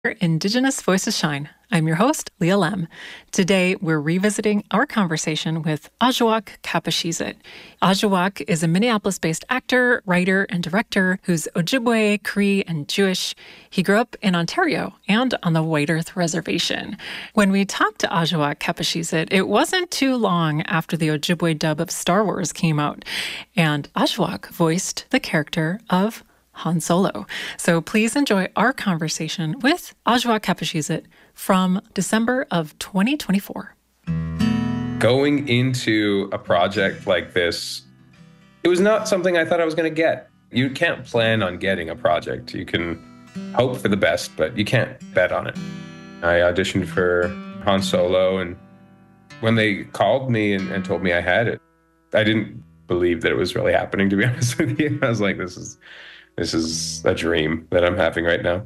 Indigenous Voices Shine. I'm your host, Leah Lem. Today, we're revisiting our conversation with Ajoaq Kapashizit. Ajoaq is a Minneapolis-based actor, writer, and director who's Ojibwe, Cree, and Jewish. He grew up in Ontario and on the White Earth Reservation. When we talked to Ajoaq Kapashizit, it wasn't too long after the Ojibwe dub of Star Wars came out, and Ajoaq voiced the character of Han Solo. So please enjoy our conversation with Ajoaq Kapashizit from December of 2024. Going into a project like this, it was not something I thought I was going to get. You can't plan on getting a project. You can hope for the best, but you can't bet on it. I auditioned for Han Solo, and when they called me and told me I had it, I didn't believe that it was really happening, to be honest with you. I was like, this is a dream that I'm having right now.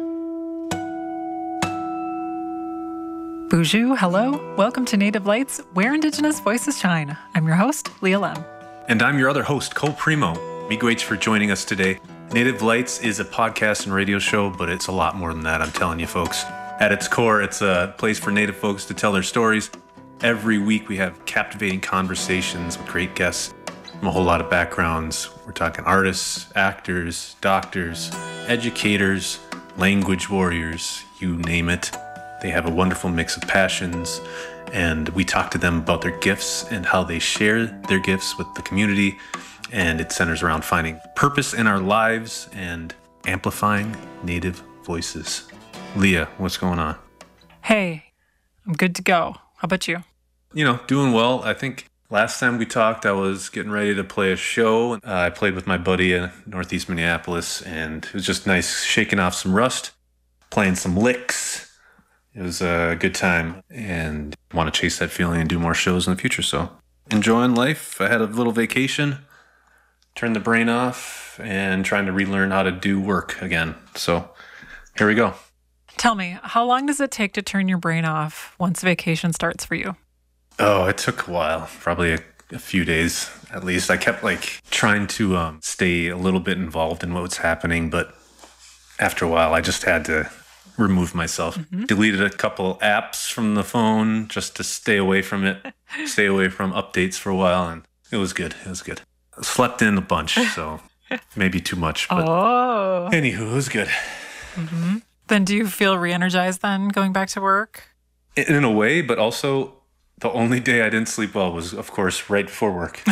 Bonjour, hello. Welcome to Native Lights, where Indigenous Voices Shine. I'm your host, Leah Lem. And I'm your other host, Cole Primo. Miigwech for joining us today. Native Lights is a podcast and radio show, but it's a lot more than that, I'm telling you folks. At its core, it's a place for Native folks to tell their stories. Every week we have captivating conversations with great guests from a whole lot of backgrounds. We're talking artists, actors, doctors, educators, language warriors, you name it. They have a wonderful mix of passions, and we talk to them about their gifts and how they share their gifts with the community. And it centers around finding purpose in our lives and amplifying Native voices. Leah, what's going on? Hey, I'm good to go. How about you? Doing well. I think last time we talked, I was getting ready to play a show. I played with my buddy in Northeast Minneapolis, and it was just nice shaking off some rust, playing some licks. It was a good time, and I want to chase that feeling and do more shows in the future. So enjoying life. I had a little vacation, turned the brain off, and trying to relearn how to do work again. So here we go. Tell me, how long does it take to turn your brain off once vacation starts for you? Oh, it took a while, probably a few days at least. I kept trying to stay a little bit involved in what was happening, but after a while, I just had to remove myself. Deleted a couple apps from the phone just to stay away from it, stay away from updates for a while, and it was good. I slept in a bunch, so maybe too much, but anywho, it was good. Mm-hmm. Then do you feel re-energized then going back to work? In a way, but also the only day I didn't sleep well was, of course, right before work.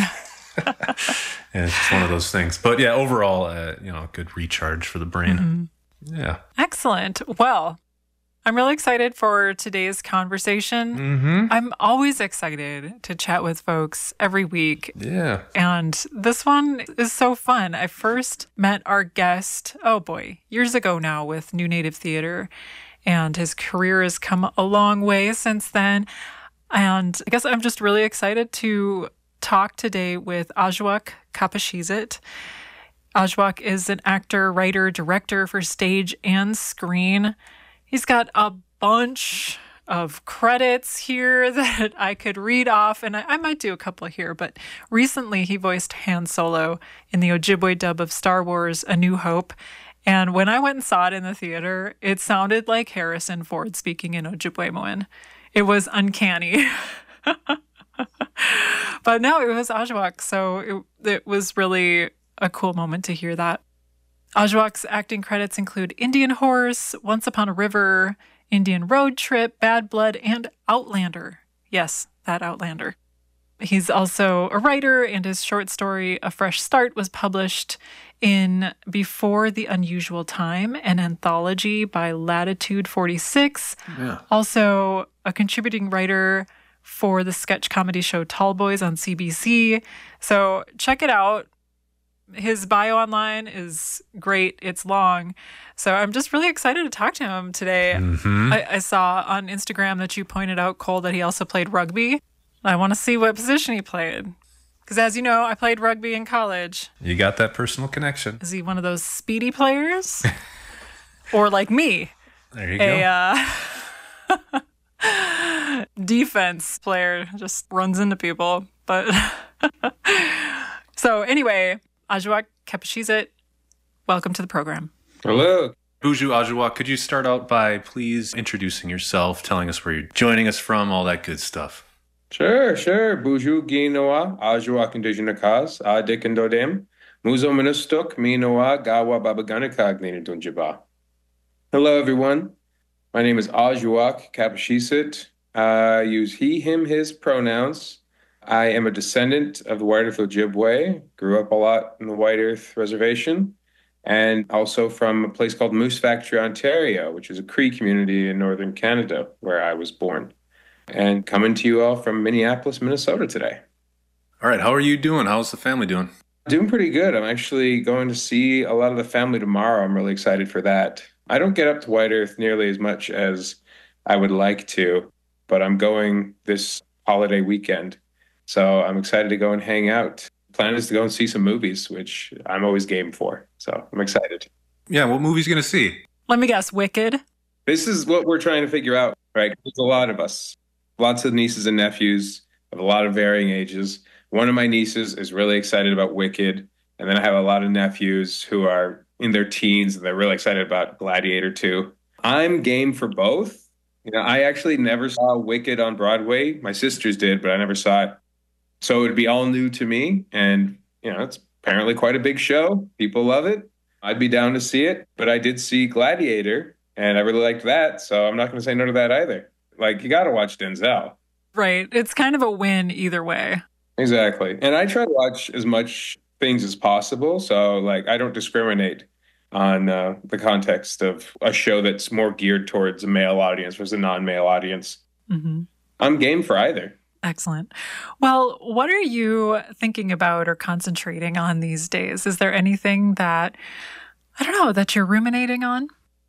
And it's just one of those things. But yeah, overall, a good recharge for the brain. Mm-hmm. Yeah. Excellent. Well, I'm really excited for today's conversation. Mm-hmm. I'm always excited to chat with folks every week. Yeah. And this one is so fun. I first met our guest, years ago now with New Native Theater. And his career has come a long way since then. And I guess I'm just really excited to talk today with Ajoaq Kapashizit. Ajoaq is an actor, writer, director for stage and screen. He's got a bunch of credits here that I could read off, and I might do a couple here, but recently he voiced Han Solo in the Ojibwe dub of Star Wars: A New Hope. And when I went and saw it in the theater, it sounded like Harrison Ford speaking in Ojibwe-moan. It was uncanny. But no, it was Ajoaq, so it was really a cool moment to hear that. Ajoaq's acting credits include Indian Horse, Once Upon a River, Indian Road Trip, Bad Blood, and Outlander. Yes, that Outlander. He's also a writer, and his short story, A Fresh Start, was published in Before the Unusual Time, an anthology by Latitude 46. Yeah. Also a contributing writer for the sketch comedy show Tall Boys on CBC. So check it out. His bio online is great. It's long. So I'm just really excited to talk to him today. Mm-hmm. I saw on Instagram that you pointed out, Cole, that he also played rugby. I want to see what position he played. Because as you know, I played rugby in college. You got that personal connection. Is he one of those speedy players? Or like me? There you go. Defense player, just runs into people. But so anyway, Ajoaq Kapashizit, welcome to the program. Hello. Buju Ajua, could you start out by please introducing yourself, telling us where you're joining us from, all that good stuff? Sure. Buju Ginoa, Ajua Conditionakas, Adikandodem, Muzo Minustuk, Minoa, Gawa Babaganaka, Gnidunjiba. Hello, everyone. My name is Ajuak Kapashisit. I use he, him, his pronouns. I am a descendant of the White Earth Ojibwe, grew up a lot in the White Earth Reservation, and also from a place called Moose Factory, Ontario, which is a Cree community in northern Canada, where I was born. And coming to you all from Minneapolis, Minnesota today. All right, how are you doing? How's the family doing? Doing pretty good. I'm actually going to see a lot of the family tomorrow. I'm really excited for that. I don't get up to White Earth nearly as much as I would like to, but I'm going this holiday weekend. So I'm excited to go and hang out. Plan is to go and see some movies, which I'm always game for. So I'm excited. Yeah, what movie's going to see? Let me guess, Wicked? This is what we're trying to figure out, right? There's a lot of us, lots of nieces and nephews of a lot of varying ages. One of my nieces is really excited about Wicked. And then I have a lot of nephews who are in their teens and they're really excited about Gladiator 2. I'm game for both. I actually never saw Wicked on Broadway. My sisters did, but I never saw it. So it would be all new to me. And, it's apparently quite a big show. People love it. I'd be down to see it. But I did see Gladiator and I really liked that. So I'm not going to say no to that either. You got to watch Denzel. Right. It's kind of a win either way. Exactly. And I try to watch as much things as possible. So I don't discriminate on the context of a show that's more geared towards a male audience versus a non-male audience. Mm-hmm. I'm game for either. Excellent. Well, what are you thinking about or concentrating on these days? Is there anything that, that you're ruminating on?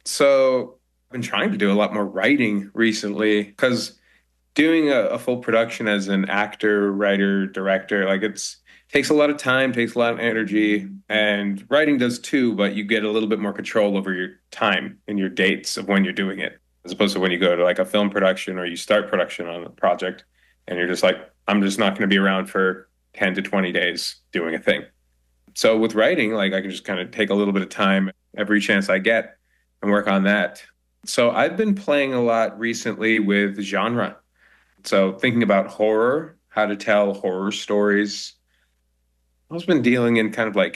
So I've been trying to do a lot more writing recently because doing a full production as an actor, writer, director, it takes a lot of time, takes a lot of energy, and writing does too, but you get a little bit more control over your time and your dates of when you're doing it, as opposed to when you go to a film production or you start production on a project and you're just I'm just not going to be around for 10 to 20 days doing a thing. So with writing, I can just kind of take a little bit of time every chance I get and work on that. So I've been playing a lot recently with genre. So thinking about horror, how to tell horror stories. I've been dealing in kind of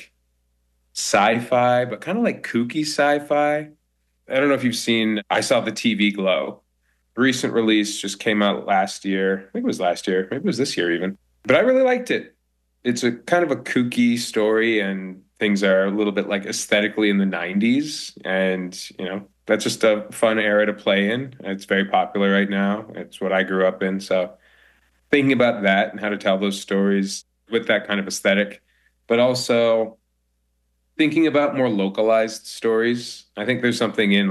sci-fi, but kind of kooky sci-fi. I don't know if you've seen, I saw the TV Glow. Recent release just came out last year. I think it was last year. Maybe it was this year even. But I really liked it. It's a kind of a kooky story and things are a little bit aesthetically in the 90s. And, that's just a fun era to play in. It's very popular right now. It's what I grew up in. So thinking about that and how to tell those stories with that kind of aesthetic, but also thinking about more localized stories. I think there's something in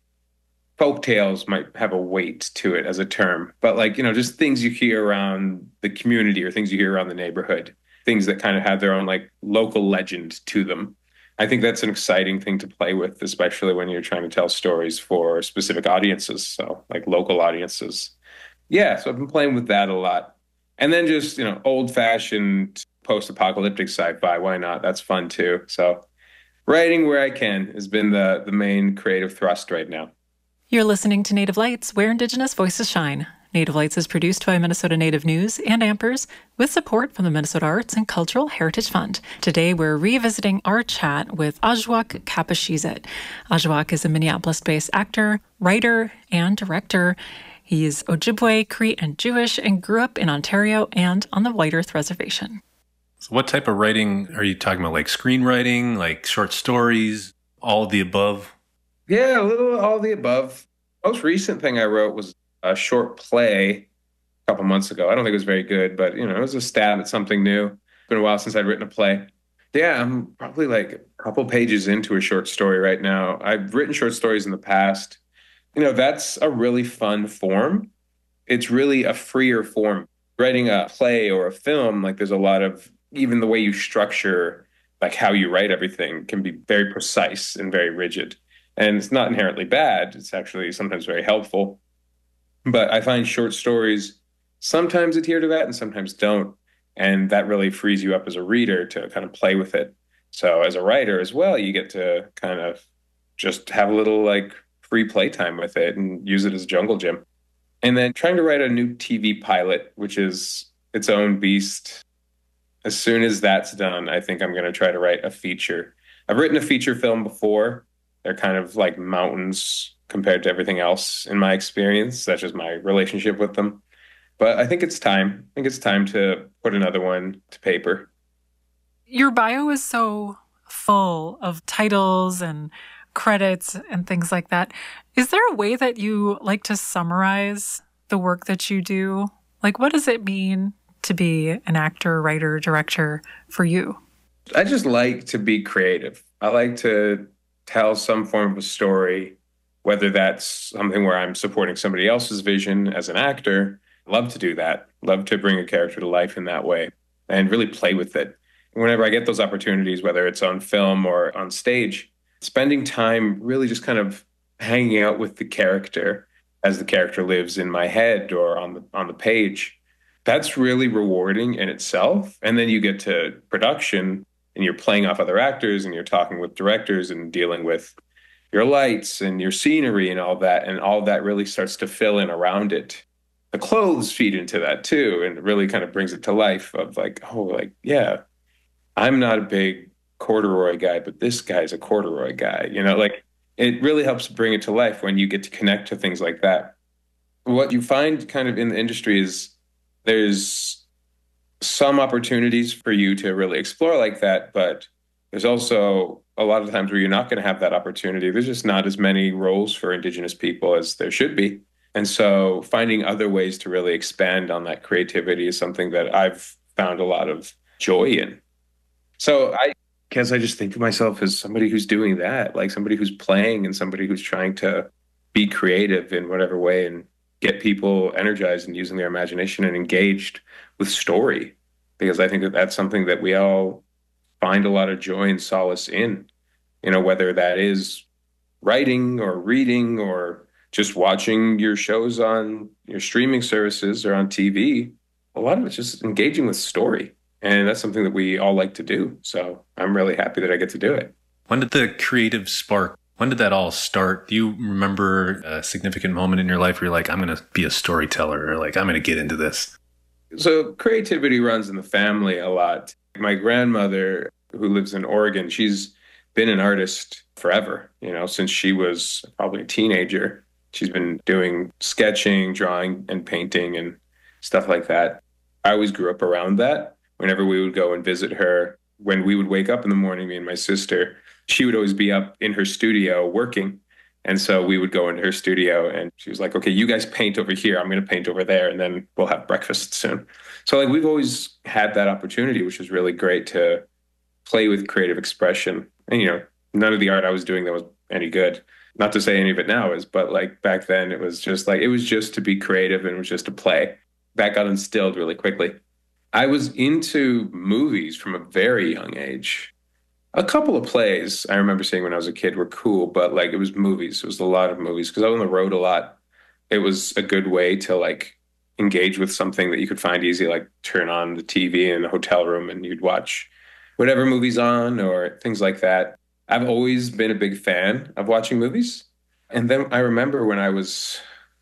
folk tales might have a weight to it as a term, but just things you hear around the community or things you hear around the neighborhood, things that kind of have their own local legend to them. I think that's an exciting thing to play with, especially when you're trying to tell stories for specific audiences. So local audiences. Yeah. So I've been playing with that a lot. And then just, old fashioned post-apocalyptic sci-fi. Why not? That's fun too. So writing where I can has been the main creative thrust right now. You're listening to Native Lights, where Indigenous voices shine. Native Lights is produced by Minnesota Native News and Ampers with support from the Minnesota Arts and Cultural Heritage Fund. Today, we're revisiting our chat with Ajuak Kapashizit. Ajuak is a Minneapolis-based actor, writer, and director. He's Ojibwe, Cree, and Jewish, and grew up in Ontario and on the White Earth Reservation. So what type of writing are you talking about? Screenwriting, short stories, all of the above? Yeah, a little all of the above. Most recent thing I wrote was a short play a couple months ago. I don't think it was very good, but it was a stab at something new. It's been a while since I'd written a play. Yeah, I'm probably a couple pages into a short story right now. I've written short stories in the past. That's a really fun form. It's really a freer form. Writing a play or a film, there's a lot of, even the way you structure, how you write everything can be very precise and very rigid. And it's not inherently bad. It's actually sometimes very helpful. But I find short stories sometimes adhere to that and sometimes don't. And that really frees you up as a reader to kind of play with it. So as a writer as well, you get to kind of just have a little like free playtime with it and use it as a jungle gym. And then trying to write a new TV pilot, which is its own beast. As soon as that's done, I think I'm going to try to write a feature. I've written a feature film before. They're kind of like mountains compared to everything else in my experience, such as my relationship with them. But I think it's time. I think it's time to put another one to paper. Your bio is so full of titles and credits and things like that. Is there a way that you like to summarize the work that you do? Like, what does it mean to be an actor, writer, director for you? I just like to be creative. I like to tell some form of a story, whether that's something where I'm supporting somebody else's vision as an actor. Love to do that. Love to bring a character to life in that way and really play with it. Whenever I get those opportunities, whether it's on film or on stage, spending time really just kind of hanging out with the character as the character lives in my head or on the page, that's really rewarding in itself. And then you get to production and you're playing off other actors and you're talking with directors and dealing with your lights and your scenery and all that. And all that really starts to fill in around it. The clothes feed into that too. And it really kind of brings it to life of like, oh, like, yeah, I'm not a big corduroy guy, but this guy's a corduroy guy. You know, like it really helps bring it to life when you get to connect to things like that. What you find kind of in the industry is there's some opportunities for you to really explore like that, but there's also a lot of times where you're not going to have that opportunity. There's just not as many roles for Indigenous people as there should be. And so finding other ways to really expand on that creativity is something that I've found a lot of joy in. So I guess I just think of myself as somebody who's doing that, like somebody who's playing and somebody who's trying to be creative in whatever way and get people energized and using their imagination and engaged with story. Because I think that that's something that we all find a lot of joy and solace in, you know, whether that is writing or reading or just watching your shows on your streaming services or on TV. A lot of it's just engaging with story. And that's something that we all like to do. So I'm really happy that I get to do it. When did the creative spark, when did that all start? Do you remember a significant moment in your life where you're like, I'm going to be a storyteller or like, I'm going to get into this? So creativity runs in the family a lot. My grandmother, who lives in Oregon, she's been an artist forever, you know, since she was probably a teenager. She's been doing sketching, drawing, and painting and stuff like that. I always grew up around that. Whenever we would go and visit her, when we would wake up in the morning, me and my sister, she would always be up in her studio working. And so we would go into her studio and she was like, okay, you guys paint over here. I'm going to paint over there. And then we'll have breakfast soon. So like we've always had that opportunity, which was really great to play with creative expression. And, you know, none of the art I was doing that was any good. Not to say any of it now is, but like back then it was just to be creative and it was just to play. That got instilled really quickly. I was into movies from a very young age. A couple of plays I remember seeing when I was a kid were cool, but like it was movies. It was a lot of movies because I was on the road a lot. It was a good way to like engage with something that you could find easy, like turn on the TV in a hotel room and you'd watch whatever movie's on or things like that. I've always been a big fan of watching movies. And then I remember when I was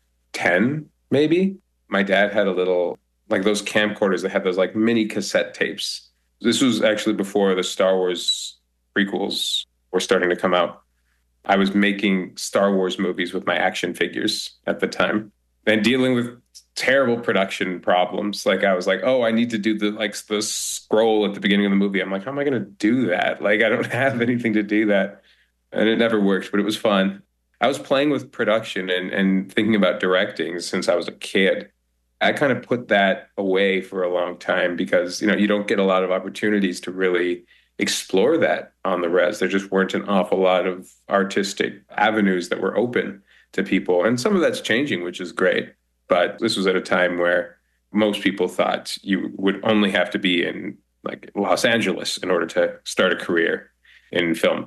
10, maybe, my dad had a little, like those camcorders that had those like mini cassette tapes. This was actually before the Star Wars prequels were starting to come out. I was making Star Wars movies with my action figures at the time and dealing with terrible production problems. Like I was like, oh, I need to do the scroll at the beginning of the movie. I'm like, how am I going to do that? Like I don't have anything to do that. And it never worked, but it was fun. I was playing with production and thinking about directing since I was a kid. I kind of put that away for a long time because, you know, you don't get a lot of opportunities to really explore that on the res. There just weren't an awful lot of artistic avenues that were open to people. And some of that's changing, which is great. But this was at a time where most people thought you would only have to be in like Los Angeles in order to start a career in film.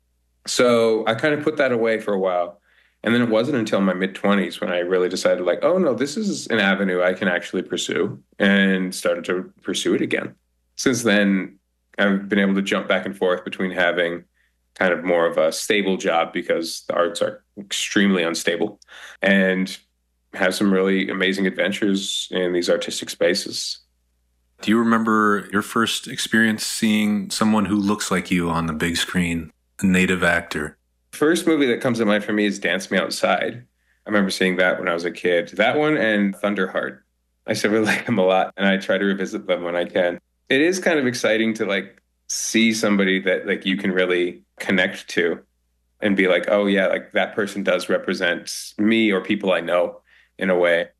So I kind of put that away for a while. And then it wasn't until my mid-20s when I really decided like, oh, no, this is an avenue I can actually pursue and started to pursue it again. Since then, I've been able to jump back and forth between having kind of more of a stable job because the arts are extremely unstable, and have some really amazing adventures in these artistic spaces. Do you remember your first experience seeing someone who looks like you on the big screen, a native actor? First movie that comes to mind for me is Dance Me Outside. I remember seeing that when I was a kid. That one and Thunderheart. I still really like them a lot, and I try to revisit them when I can. It is kind of exciting to like see somebody that like you can really connect to and be like, oh yeah, like that person does represent me or people I know in a way.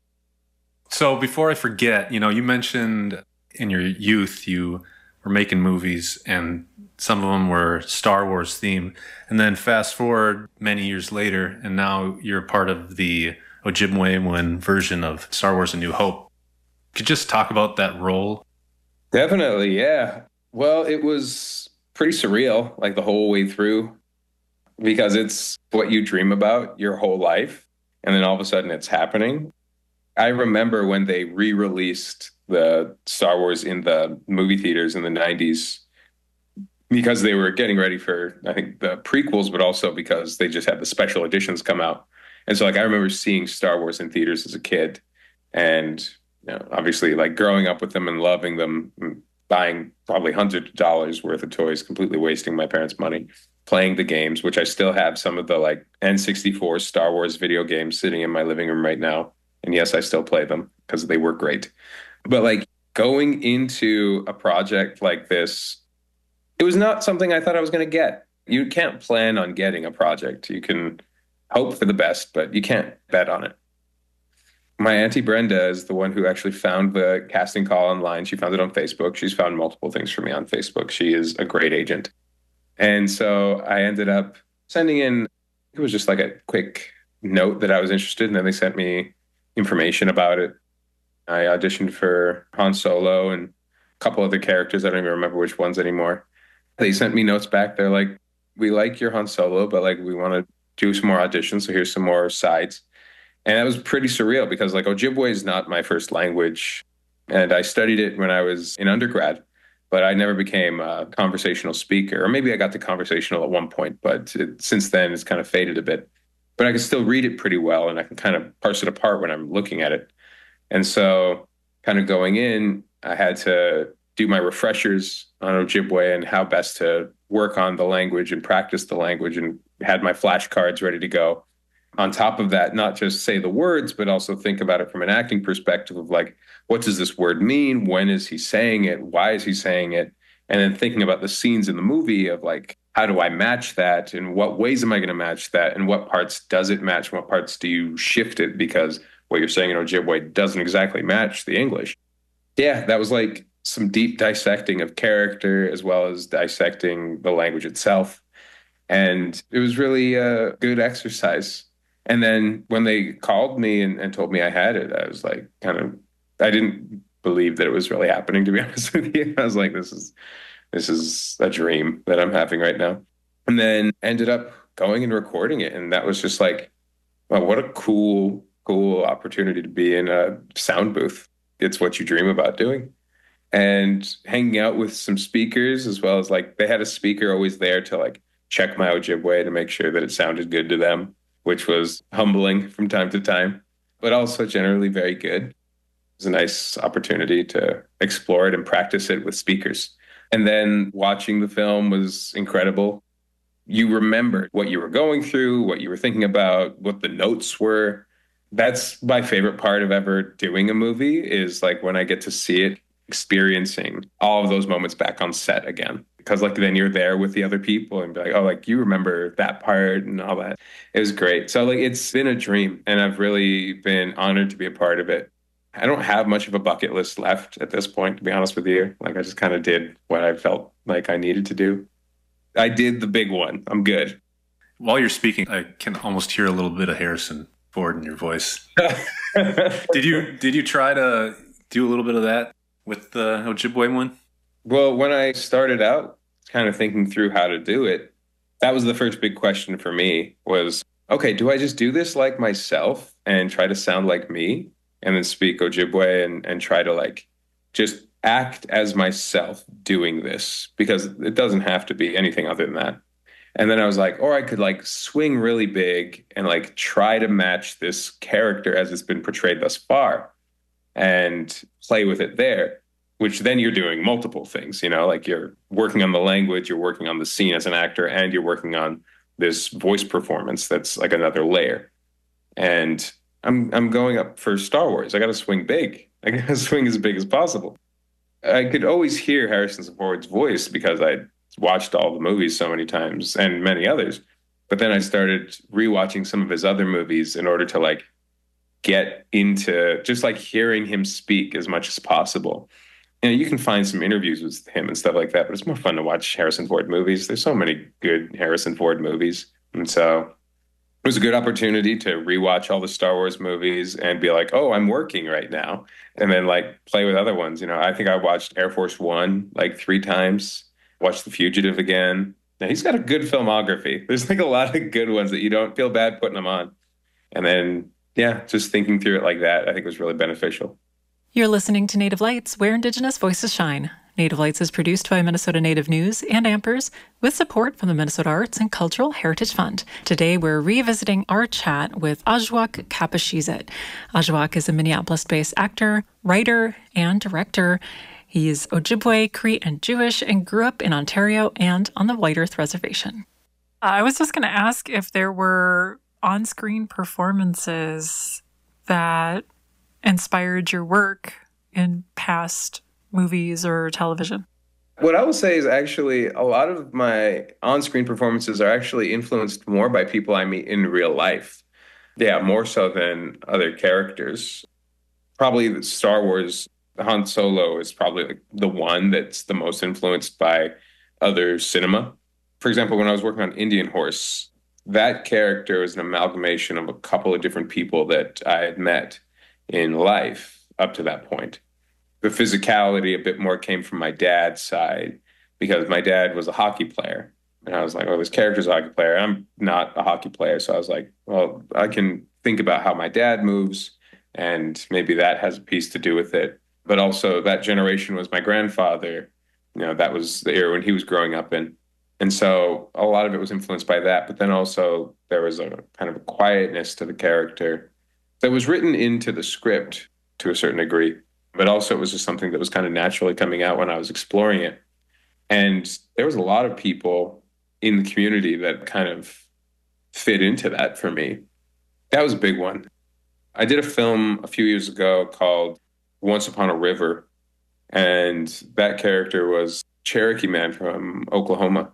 So before I forget, you mentioned in your youth you were making movies and some of them were Star Wars themed. And then fast forward many years later, and now you're part of the Ojibwe version of Star Wars A New Hope. Could you just talk about that role? Definitely, yeah. Well, it was pretty surreal, like the whole way through, because it's what you dream about your whole life. And then all of a sudden it's happening. I remember when they re-released the Star Wars in the movie theaters in the 90s, because they were getting ready for, I think, the prequels, but also because they just had the special editions come out. And so, like, I remember seeing Star Wars in theaters as a kid, and obviously, like, growing up with them and loving them, buying probably hundreds of dollars worth of toys, completely wasting my parents' money, playing the games, which I still have some of the, like, N64 Star Wars video games sitting in my living room right now. And yes, I still play them because they were great. But, like, going into a project like this, it was not something I thought I was going to get. You can't plan on getting a project. You can hope for the best, but you can't bet on it. My Auntie Brenda is the one who actually found the casting call online. She found it on Facebook. She's found multiple things for me on Facebook. She is a great agent. And so I ended up sending in, it was just like a quick note that I was interested in. And then they sent me information about it. I auditioned for Han Solo and a couple other characters. I don't even remember which ones anymore. They sent me notes back. They're like, we like your Han Solo, but like we want to do some more auditions. So here's some more sides. And that was pretty surreal because like Ojibwe is not my first language. And I studied it when I was in undergrad, but I never became a conversational speaker. Or maybe I got to conversational at one point, but since then it's kind of faded a bit. But I can still read it pretty well and I can kind of parse it apart when I'm looking at it. And so kind of going in, I had to do my refreshers on Ojibwe and how best to work on the language and practice the language, and had my flashcards ready to go. On top of that, not just say the words, but also think about it from an acting perspective of like, what does this word mean? When is he saying it? Why is he saying it? And then thinking about the scenes in the movie of like, how do I match that? And what ways am I going to match that? And what parts does it match? What parts do you shift it? Because what you're saying in Ojibwe doesn't exactly match the English. Yeah, that was like some deep dissecting of character as well as dissecting the language itself. And it was really a good exercise. And then when they called me and told me I had it, I was like, I didn't believe that it was really happening, to be honest with you. I was like, this is a dream that I'm having right now. And then ended up going and recording it. And that was just like, wow, what a cool opportunity to be in a sound booth. It's what you dream about doing. And hanging out with some speakers, as well as like they had a speaker always there to like check my Ojibwe to make sure that it sounded good to them, which was humbling from time to time, but also generally very good. It was a nice opportunity to explore it and practice it with speakers. And then watching the film was incredible. You remember what you were going through, what you were thinking about, what the notes were. That's my favorite part of ever doing a movie, is like when I get to see it, experiencing all of those moments back on set again. Because like then you're there with the other people and be like, oh, like you remember that part and all that. It was great. So like it's been a dream and I've really been honored to be a part of it. I don't have much of a bucket list left at this point, to be honest with you. Like I just kind of did what I felt like I needed to do. I did the big one. I'm good. While you're speaking, I can almost hear a little bit of Harrison Ford in your voice. Did you try to do a little bit of that with the Ojibwe one? Well, when I started out kind of thinking through how to do it, that was the first big question for me was, okay, do I just do this like myself and try to sound like me and then speak Ojibwe and try to like just act as myself doing this? Because it doesn't have to be anything other than that. And then I was like, or I could like swing really big and like try to match this character as it's been portrayed thus far and play with it there, which then you're doing multiple things, like you're working on the language, you're working on the scene as an actor, and you're working on this voice performance that's like another layer. And I'm going up for Star Wars. I got to swing big. I got to swing as big as possible. I could always hear Harrison Ford's voice because I watched all the movies so many times and many others. But then I started rewatching some of his other movies in order to like get into just like hearing him speak as much as possible. You can find some interviews with him and stuff like that, but it's more fun to watch Harrison Ford movies. There's so many good Harrison Ford movies. And so it was a good opportunity to rewatch all the Star Wars movies and be like, oh, I'm working right now. And then like play with other ones. I think I watched Air Force One like 3 times, watched The Fugitive again. Now, he's got a good filmography. There's like a lot of good ones that you don't feel bad putting them on. And then, yeah, just thinking through it like that, I think was really beneficial. You're listening to Native Lights, where Indigenous voices shine. Native Lights is produced by Minnesota Native News and Ampers with support from the Minnesota Arts and Cultural Heritage Fund. Today, we're revisiting our chat with Ajwak Kapashizit. Ajwak is a Minneapolis-based actor, writer, and director. He is Ojibwe, Cree, and Jewish, and grew up in Ontario and on the White Earth Reservation. I was just going to ask if there were on-screen performances that inspired your work in past movies or television. What I will say is actually a lot of my on-screen performances are actually influenced more by people I meet in real life. Yeah, more so than other characters. Probably the Star Wars, Han Solo is probably like the one that's the most influenced by other cinema. For example, when I was working on Indian Horse, that character was an amalgamation of a couple of different people that I had met in life up to that point. The physicality a bit more came from my dad's side because my dad was a hockey player. And I was like, oh, this character's a hockey player. I'm not a hockey player. So I was like, well, I can think about how my dad moves and maybe that has a piece to do with it. But also that generation was my grandfather. That was the era when he was growing up in. And so a lot of it was influenced by that. But then also there was a kind of a quietness to the character that was written into the script to a certain degree. But also it was just something that was kind of naturally coming out when I was exploring it. And there was a lot of people in the community that kind of fit into that for me. That was a big one. I did a film a few years ago called Once Upon a River. And that character was Cherokee man from Oklahoma.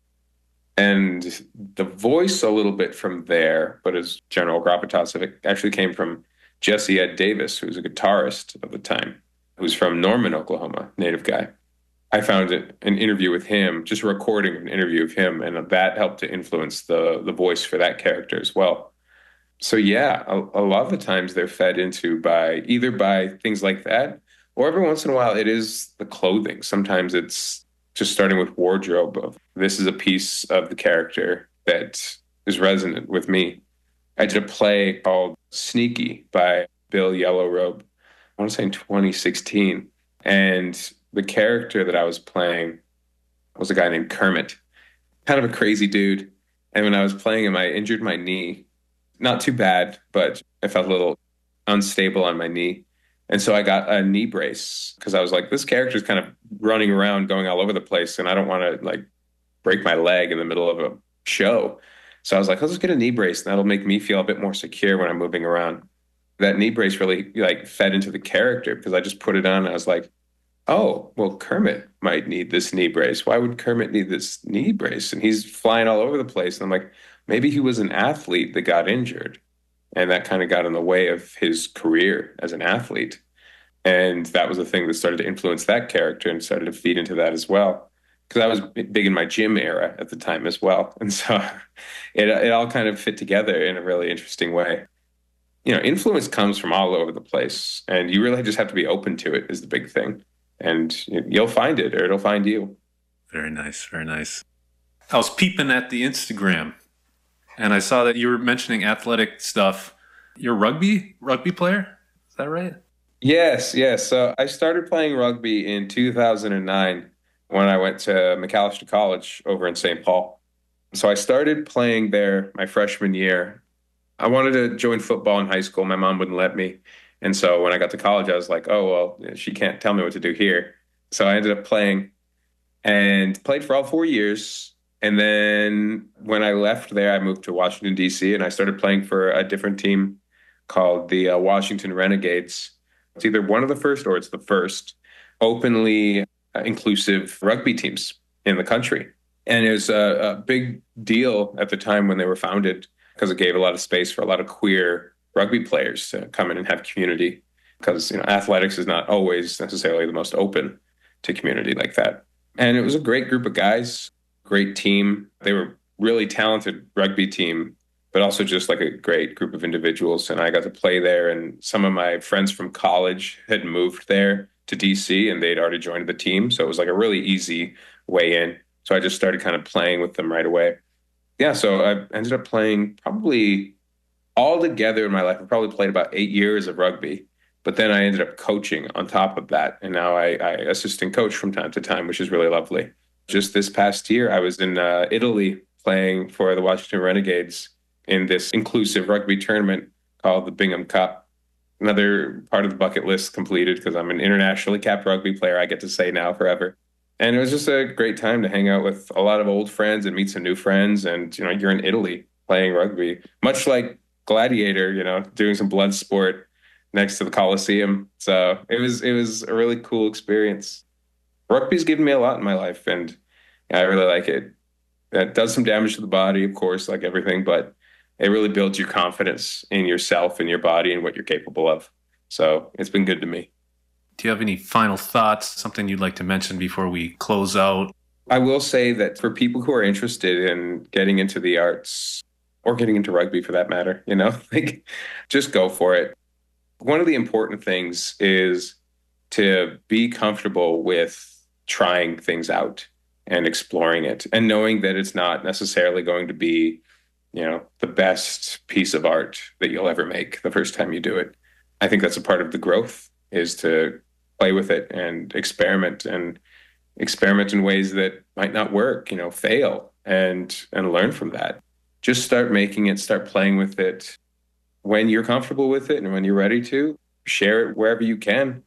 And the voice a little bit from there, but as General Gravitas, it actually came from Jesse Ed Davis, who was a guitarist of the time, who's from Norman, Oklahoma, native guy. I found an interview with him, just a recording of an interview of him, and that helped to influence the voice for that character as well. So yeah, a lot of the times they're fed into either by things like that, or every once in a while it is the clothing. Sometimes it's just starting with wardrobe of this is a piece of the character that is resonant with me. I did a play called Sneaky by Bill Yellowrobe, I want to say in 2016. And the character that I was playing was a guy named Kermit, kind of a crazy dude. And when I was playing him, I injured my knee. Not too bad, but I felt a little unstable on my knee. And so I got a knee brace because I was like, this character's kind of running around, going all over the place, and I don't want to like break my leg in the middle of a show. So I was like, let's just get a knee brace, and that'll make me feel a bit more secure when I'm moving around. That knee brace really like fed into the character because I just put it on and I was like, oh, well, Kermit might need this knee brace. Why would Kermit need this knee brace? And he's flying all over the place. And I'm like, maybe he was an athlete that got injured. And that kind of got in the way of his career as an athlete. And that was the thing that started to influence that character and started to feed into that as well. Because I was big in my gym era at the time as well. And so it all kind of fit together in a really interesting way. Influence comes from all over the place. And you really just have to be open to it is the big thing. And you'll find it or it'll find you. Very nice. Very nice. I was peeping at the Instagram. And I saw that you were mentioning athletic stuff. You're a rugby player? Is that right? Yes. So I started playing rugby in 2009 when I went to Macalester College over in St. Paul. So I started playing there my freshman year. I wanted to join football in high school. My mom wouldn't let me. And so when I got to college, I was like, oh, well, she can't tell me what to do here. So I ended up playing and played for all 4 years. And then when I left there, I moved to Washington, D.C., and I started playing for a different team called the Washington Renegades. It's either one of the first or it's the first openly inclusive rugby teams in the country. And it was a big deal at the time when they were founded because it gave a lot of space for a lot of queer rugby players to come in and have community, because athletics is not always necessarily the most open to community like that. And it was a great group of guys, great team. They were really talented rugby team, but also just like a great group of individuals. And I got to play there. And some of my friends from college had moved there to DC and they'd already joined the team. So it was like a really easy way in. So I just started kind of playing with them right away. Yeah, so I ended up playing probably all together in my life. I probably played about 8 years of rugby, but then I ended up coaching on top of that. And now I assist and coach from time to time, which is really lovely. Just this past year, I was in Italy playing for the Washington Renegades in this inclusive rugby tournament called the Bingham Cup. Another part of the bucket list completed because I'm an internationally capped rugby player, I get to say now forever. And it was just a great time to hang out with a lot of old friends and meet some new friends. And, you're in Italy playing rugby, much like Gladiator, doing some blood sport next to the Coliseum. So it was a really cool experience. Rugby's given me a lot in my life, and I really like it. It does some damage to the body, of course, like everything, but it really builds your confidence in yourself and your body and what you're capable of. So it's been good to me. Do you have any final thoughts, something you'd like to mention before we close out? I will say that for people who are interested in getting into the arts or getting into rugby for that matter, just go for it. One of the important things is to be comfortable with trying things out and exploring it and knowing that it's not necessarily going to be, the best piece of art that you'll ever make the first time you do it. I think that's a part of the growth, is to play with it and experiment in ways that might not work, fail and learn from that. Just start making it, start playing with it. When you're comfortable with it and when you're ready to, share it wherever you can.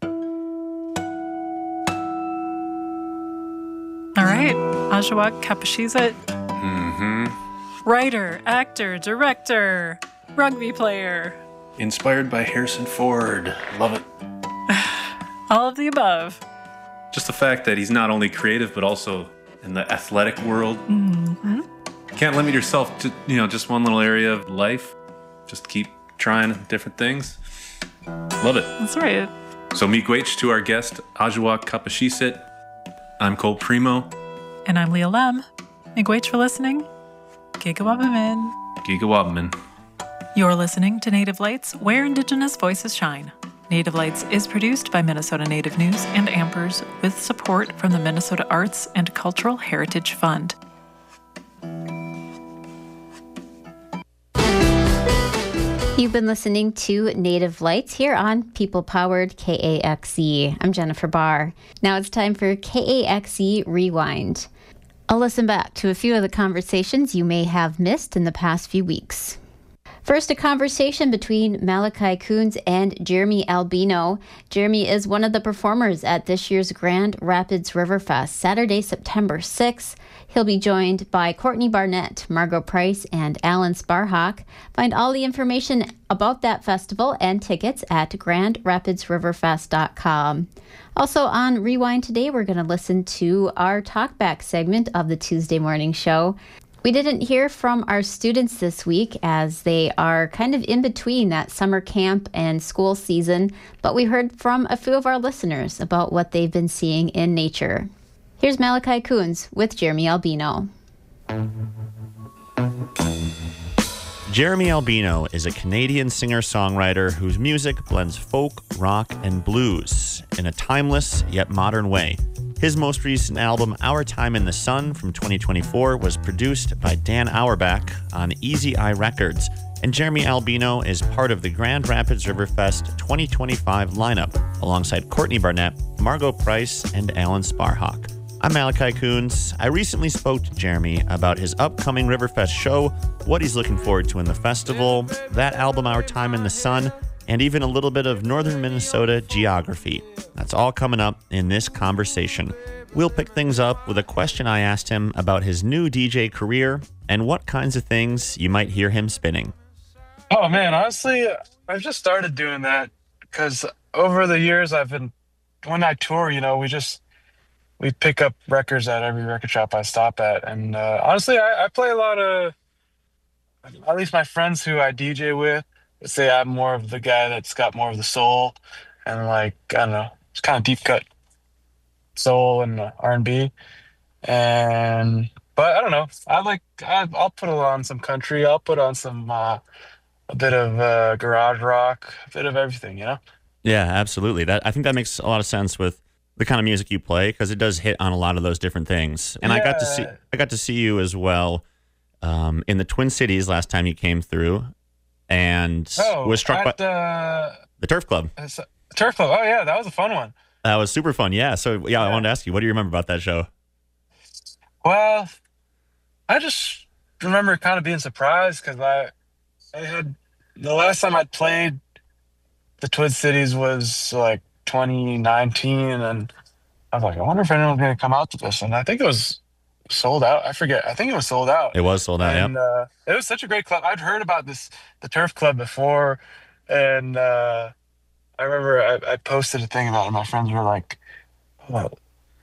All right, Ajowa Kapashizit. Writer, actor, director, rugby player. Inspired by Harrison Ford. Love it. All of the above. Just the fact that he's not only creative, but also in the athletic world. Mm-hmm. Can't limit yourself to, just one little area of life. Just keep trying different things. Love it. That's right. So miigwech to our guest, Ajowa Kapashizit. I'm Cole Primo. And I'm Leah Lem. Miigwech for listening. Gigawabamin. Gigawabamin. You're listening to Native Lights, where Indigenous voices shine. Native Lights is produced by Minnesota Native News and Ampers with support from the Minnesota Arts and Cultural Heritage Fund. You've been listening to Native Lights here on People-Powered KAXE. I'm Jennifer Barr. Now it's time for KAXE Rewind. I'll listen back to a few of the conversations you may have missed in the past few weeks. First, a conversation between Malachi Coons and Jeremy Albino. Jeremy is one of the performers at this year's Grand Rapids Riverfest, Saturday, September 6th. He'll be joined by Courtney Barnett, Margot Price, and Alan Sparhawk. Find all the information about that festival and tickets at grandrapidsriverfest.com. Also on Rewind today, we're going to listen to our talkback segment of the Tuesday morning show. We didn't hear from our students this week as they are kind of in between that summer camp and school season, but we heard from a few of our listeners about what they've been seeing in nature. Here's Malachi Coons with Jeremy Albino. Jeremy Albino is a Canadian singer-songwriter whose music blends folk, rock, and blues in a timeless yet modern way. His most recent album, Our Time in the Sun, from 2024, was produced by Dan Auerbach on Easy Eye Records, and Jeremy Albino is part of the Grand Rapids Riverfest 2025 lineup, alongside Courtney Barnett, Margot Price, and Alan Sparhawk. I'm Malachi Coons. I recently spoke to Jeremy about his upcoming Riverfest show, what he's looking forward to in the festival, that album Our Time in the Sun, and even a little bit of northern Minnesota geography. That's all coming up in this conversation. We'll pick things up with a question I asked him about his new DJ career and what kinds of things you might hear him spinning. Oh man, honestly, I've just started doing that because over the years when I tour, we pick up records at every record shop I stop at. And honestly, I play a lot of, at least my friends who I DJ with, would say I'm more of the guy that's got more of the soul and I don't know, it's kind of deep cut soul and R&B. But I don't know, I'll put on some country, I'll put on some, a bit of garage rock, a bit of everything, Yeah, absolutely. I think that makes a lot of sense with the kind of music you play because it does hit on a lot of those different things. And Yeah. I got to see you as well in the Twin Cities last time you came through, and was struck by the Turf Club. Turf Club. Oh yeah, that was a fun one. That was super fun. Yeah. So yeah, I wanted to ask you, what do you remember about that show? Well, I just remember kind of being surprised because I had the last time I'd played the Twin Cities was like 2019, and I was like, I wonder if anyone's going to come out to this. And I think it was sold out. I forget. I think it was sold out. It was sold out. And it was such a great club. I'd heard about the Turf Club before, and I remember I posted a thing about it. And my friends were like, oh,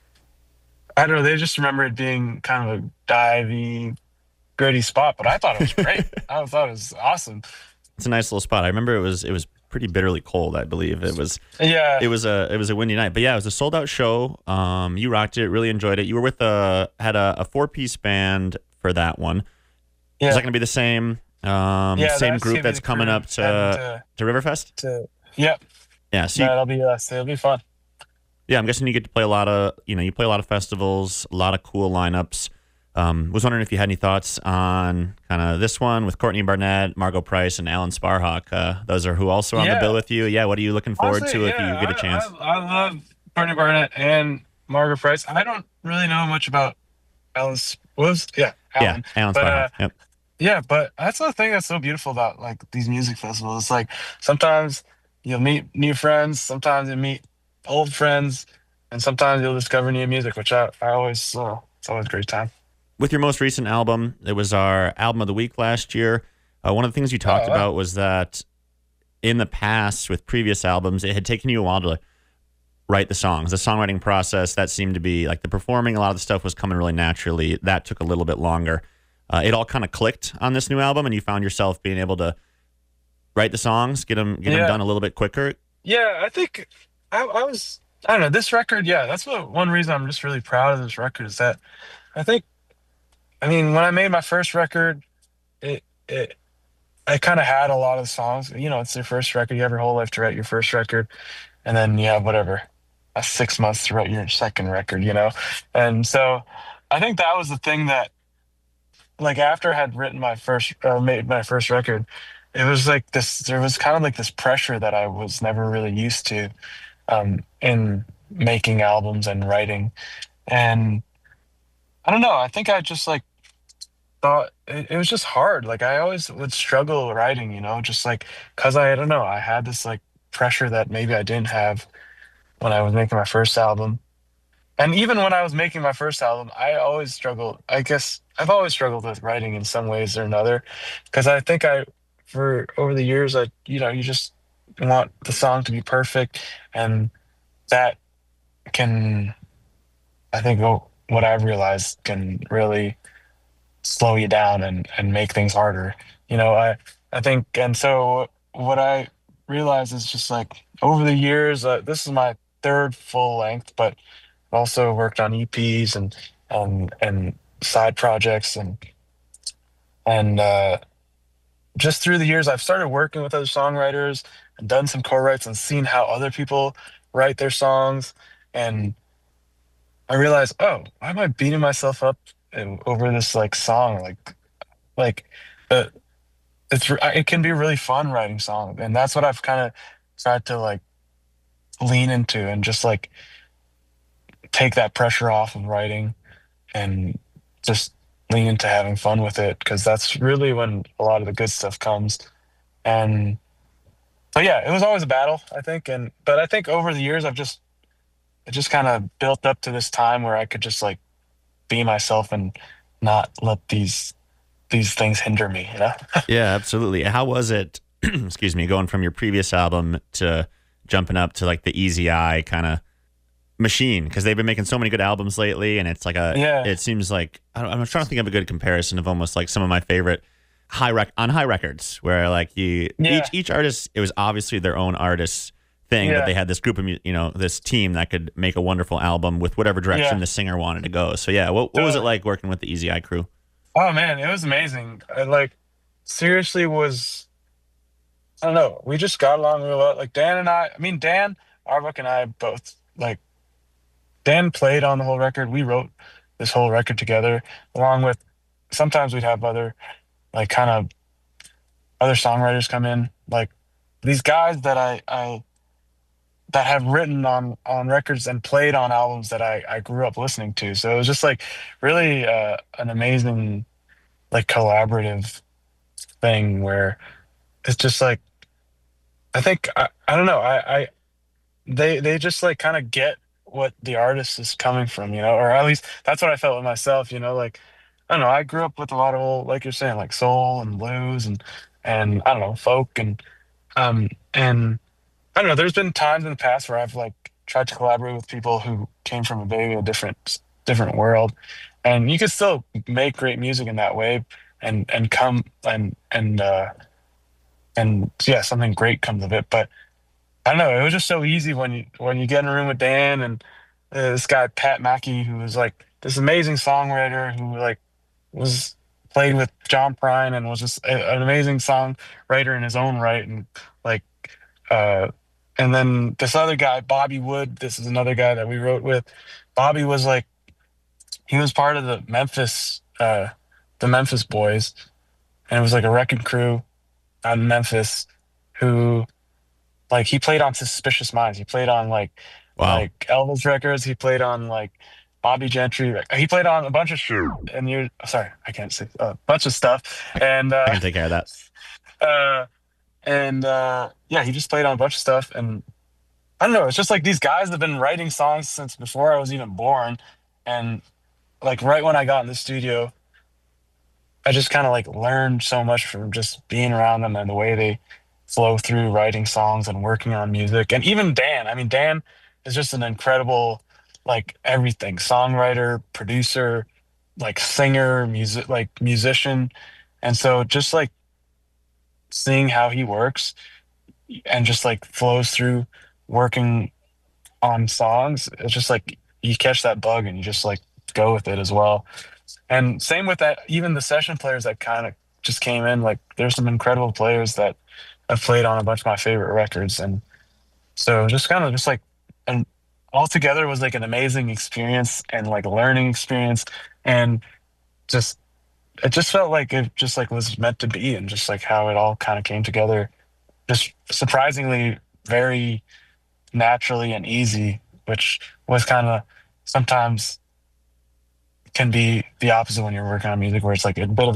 I don't know. They just remember it being kind of a divey, gritty spot, but I thought it was great. I thought it was awesome. It's a nice little spot. I remember it was pretty bitterly cold, I believe. It was a windy night. But yeah, it was a sold out show. You rocked it, really enjoyed it. You were with had a 4-piece band for that one. Yeah. Is that gonna be the same same group that's coming up to Riverfest? Yep. Yeah, so that'll be us. It'll be fun. Yeah, I'm guessing you get to play a lot of you play a lot of festivals, a lot of cool lineups. Was wondering if you had any thoughts on kind of this one with Courtney Barnett, Margot Price, and Alan Sparhawk. Those are who also on the bill with you. Yeah, what are you looking forward to if you get a chance? I love Courtney Barnett and Margot Price. I don't really know much about Alan. Alan Sparhawk. Yep. Yeah, but that's the thing that's so beautiful about like these music festivals. It's like sometimes you'll meet new friends, sometimes you'll meet old friends, and sometimes you'll discover new music, which I always it's always a great time. With your most recent album, it was our album of the week last year. One of the things you talked about was that in the past with previous albums, it had taken you a while to write the songs. The songwriting process, that seemed to be like the performing, a lot of the stuff was coming really naturally. That took a little bit longer. It all kind of clicked on this new album, and you found yourself being able to write the songs, get them done a little bit quicker. Yeah, I think I don't know, this record, that's one reason I'm just really proud of this record is that when I made my first record, I kind of had a lot of the songs. It's your first record. You have your whole life to write your first record, and then you have 6 months to write your second record. And so I think that was the thing that, like, after I had written made my first record, it was like this. There was kind of like this pressure that I was never really used to in making albums and writing, and I don't know. I think I just like thought it was just hard. Like I always would struggle writing, just like because I don't know. I had this like pressure that maybe I didn't have when I was making my first album, and even when I was making my first album, I always struggled. I guess I've always struggled with writing in some ways or another, because I think for over the years, you just want the song to be perfect, and that can, I think, what I've realized can really slow you down and make things harder. I think, and so what I realized is just like over the years, this is my third full length, but also worked on EPs and side projects and just through the years, I've started working with other songwriters and done some co-writes and seen how other people write their songs, and I realized, why am I beating myself up over this like song? It can be really fun writing songs, and that's what I've kind of tried to like lean into and just like take that pressure off of writing and just lean into having fun with it, because that's really when a lot of the good stuff comes. And so yeah, it was always a battle, I think. But I think over the years it just kind of built up to this time where I could just like be myself and not let these things hinder me, you know? Yeah, absolutely. How was it, excuse me, going from your previous album to jumping up to like the Easy Eye kind of machine? Because they've been making so many good albums lately, and it's like it seems like, I'm trying to think of a good comparison of almost like some of my favorite high records, where like each artist, it was obviously their own artist thing, but they had this group of, this team that could make a wonderful album with whatever direction the singer wanted to go. So yeah, what was it like working with the Easy Eye crew? Oh man, it was amazing. I like seriously was, I don't know, we just got along real well. Like Dan, Arbuck and I both, like, Dan played on the whole record. We wrote this whole record together, along with, sometimes we'd have other, like, kind of other songwriters come in, like these guys that I that have written on records and played on albums that I grew up listening to. So it was just like really an amazing, like, collaborative thing where it's just like, I think I don't know, they just like kind of get what the artist is coming from, or at least that's what I felt with myself, like, I don't know, I grew up with a lot of old, like you're saying, like soul and blues and I don't know, folk and I don't know, there's been times in the past where I've like tried to collaborate with people who came from maybe a different world, and you could still make great music in that way and come and yeah, something great comes of it. But I don't know, it was just so easy when you get in a room with Dan and this guy Pat Mackey, who was like this amazing songwriter who like was played with John Prine and was just an amazing songwriter in his own right, and like and then this other guy, Bobby Wood, this is another guy that we wrote with. Bobby was like, he was part of the Memphis Boys, and it was like a wrecking crew out in Memphis who, like, he played on Suspicious Minds. He played on like Elvis records. He played on like Bobby Gentry. He played on a bunch of and you're sorry, I can't say a bunch of stuff. And I can take care of that. Yeah, he just played on a bunch of stuff, and I don't know, it's just like these guys have been writing songs since before I was even born, and like right when I got in the studio, I just kind of like learned so much from just being around them and the way they flow through writing songs and working on music. And even Dan, I mean, Dan is just an incredible, like, everything, songwriter, producer, like singer, musician. And so just like seeing how he works and just like flows through working on songs, it's just like you catch that bug and you just like go with it as well. And same with that, even the session players that kind of just came in, like there's some incredible players that have played on a bunch of my favorite records. And so just kind of just like, and altogether it was like an amazing experience and like a learning experience, and just it just felt like it just like was meant to be, and just like how it all kind of came together just surprisingly very naturally and easy, which was kind of sometimes can be the opposite when you're working on music, where it's like a bit of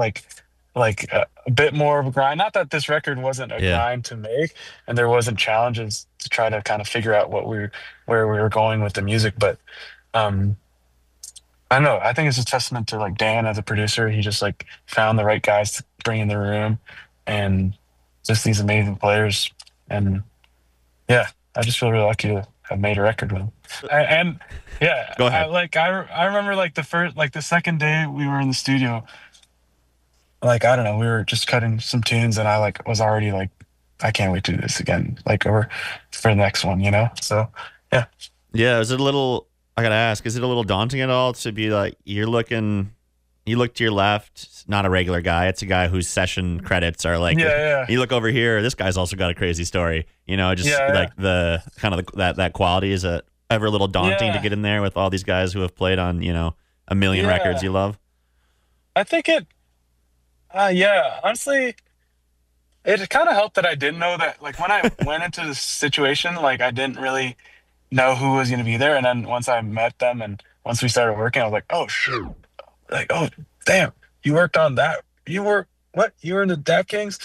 a bit more of a grind. Not that this record wasn't a grind to make and there wasn't challenges to try to kind of figure out where we were going with the music, but I don't know, I think it's a testament to like Dan as a producer. He just like found the right guys to bring in the room, and just these amazing players. And yeah, I just feel really lucky to have made a record with him. And yeah, go ahead. I remember like the second day we were in the studio, like, I don't know, we were just cutting some tunes and I like was already like, I can't wait to do this again, like, or for the next one, So yeah. Yeah, is it a little, I gotta ask, is it a little daunting at all to be like, you look to your left, it's not a regular guy, it's a guy whose session credits are like, you look over here, this guy's also got a crazy story, like the kind of that quality, is it ever a little daunting to get in there with all these guys who have played on, a million records you love? I think it, honestly, it kind of helped that I didn't know that, like, when I went into the situation, like, I didn't really know who was going to be there. And then once I met them and once we started working, I was like, oh, shoot. Like, oh, damn, you worked on that. You were, what? You were in the Dap Kings?